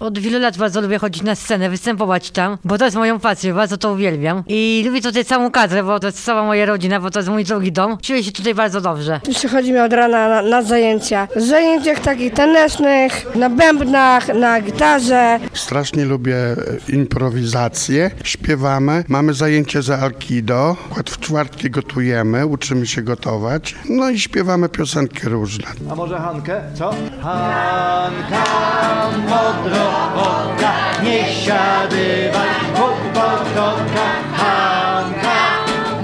Od wielu lat bardzo lubię chodzić na scenę, występować tam, bo to jest moją pasją, bardzo to uwielbiam. I lubię tutaj całą kadrę, bo to jest cała moja rodzina, bo to jest mój drugi dom. Czuję się tutaj bardzo dobrze. Przychodzimy od rana na zajęcia. Zajęciach takich tanecznych, na bębnach, na gitarze. Strasznie lubię improwizację. Śpiewamy, mamy zajęcie z aikido. W czwartki gotujemy, uczymy się gotować. No i śpiewamy piosenki różne. A może Hankę? Co? Hanka, modrooka, nie siadywaj, podkotka. Hanka,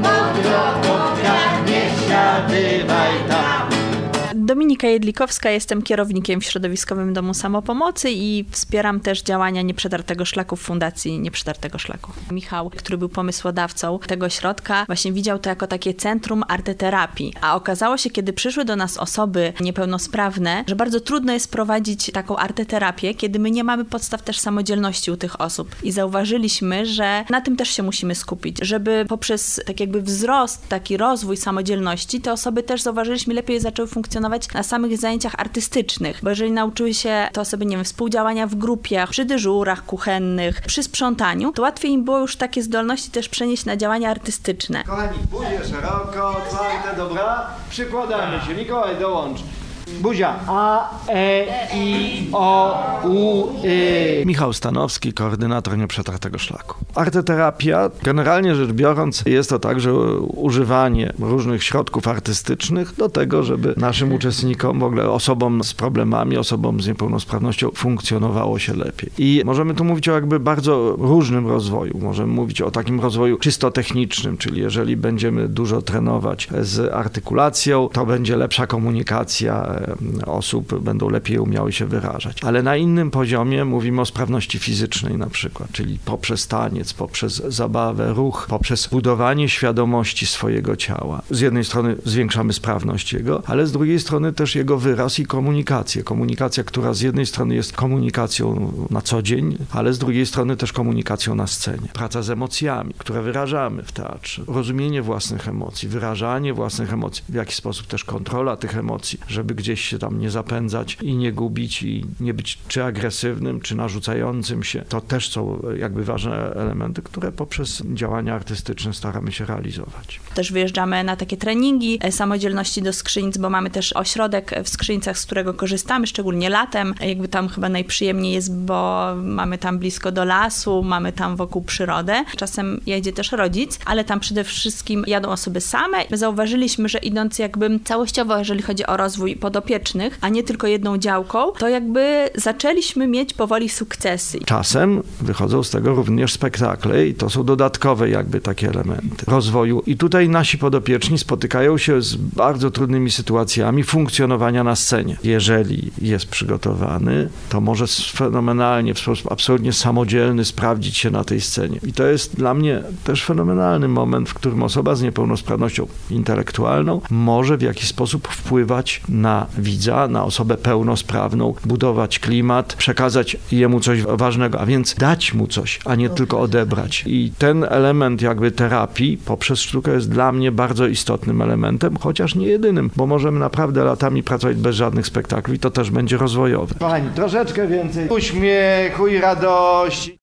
modrooka, nie siadywaj tam. Dominika Jedlikowska, jestem kierownikiem w Środowiskowym Domu Samopomocy i wspieram też działania Nieprzetartego Szlaku w Fundacji Nieprzetartego Szlaku. Michał, który był pomysłodawcą tego środka, właśnie widział to jako takie centrum arteterapii. A okazało się, kiedy przyszły do nas osoby niepełnosprawne, że bardzo trudno jest prowadzić taką arteterapię, kiedy my nie mamy podstaw też samodzielności u tych osób. I zauważyliśmy, że na tym też się musimy skupić, żeby poprzez tak jakby wzrost, taki rozwój samodzielności, te osoby też zauważyliśmy lepiej zaczęły funkcjonować na samych zajęciach artystycznych, bo jeżeli nauczyły się te osoby, nie wiem, współdziałania w grupie, przy dyżurach kuchennych, przy sprzątaniu, to łatwiej im było już takie zdolności też przenieść na działania artystyczne. Kochani, buzię szeroko, otwarte, dobra? Przykładamy się. Mikołaj, dołącz. Buzia. A, E, I, O, U, Y. Michał Stanowski, koordynator Nieprzetartego Szlaku. Arteterapia, generalnie rzecz biorąc, jest to tak, że używanie różnych środków artystycznych do tego, żeby naszym uczestnikom, w ogóle osobom z problemami, osobom z niepełnosprawnością funkcjonowało się lepiej. I możemy tu mówić o jakby bardzo różnym rozwoju. Możemy mówić o takim rozwoju czysto technicznym, czyli jeżeli będziemy dużo trenować z artykulacją, to będzie lepsza komunikacja osób, będą lepiej umiały się wyrażać. Ale na innym poziomie mówimy o sprawności fizycznej na przykład, czyli poprzez taniec, poprzez zabawę, ruch, poprzez budowanie świadomości swojego ciała. Z jednej strony zwiększamy sprawność jego, ale z drugiej strony też jego wyraz i komunikację. Komunikacja, która z jednej strony jest komunikacją na co dzień, ale z drugiej strony też komunikacją na scenie. Praca z emocjami, które wyrażamy w teatrze. Rozumienie własnych emocji, wyrażanie własnych emocji. W jaki sposób też kontrola tych emocji, żeby gdzieś się tam nie zapędzać i nie gubić i nie być czy agresywnym, czy narzucającym się. To też są jakby ważne elementy, które poprzez działania artystyczne staramy się realizować. Też wyjeżdżamy na takie treningi samodzielności do Skrzynic, bo mamy też ośrodek w Skrzyńcach, z którego korzystamy, szczególnie latem. Jakby tam chyba najprzyjemniej jest, bo mamy tam blisko do lasu, mamy tam wokół przyrodę. Czasem jedzie też rodzic, ale tam przede wszystkim jadą osoby same. My zauważyliśmy, że idąc jakby całościowo, jeżeli chodzi o rozwój podopiecznych, a nie tylko jedną działką, to jakby zaczęliśmy mieć powoli sukcesy. Czasem wychodzą z tego również spektakle i to są dodatkowe jakby takie elementy rozwoju. I tutaj nasi podopieczni spotykają się z bardzo trudnymi sytuacjami funkcjonowania na scenie. Jeżeli jest przygotowany, to może fenomenalnie, w sposób absolutnie samodzielny sprawdzić się na tej scenie. I to jest dla mnie też fenomenalny moment, w którym osoba z niepełnosprawnością intelektualną może w jakiś sposób wpływać na widza, na osobę pełnosprawną, budować klimat, przekazać jemu coś ważnego, a więc dać mu coś, a nie tylko odebrać. I ten element jakby terapii poprzez sztukę jest dla mnie bardzo istotnym elementem, chociaż nie jedynym, bo możemy naprawdę latami pracować bez żadnych spektakli, to też będzie rozwojowe. Kochani, troszeczkę więcej uśmiechu i radości.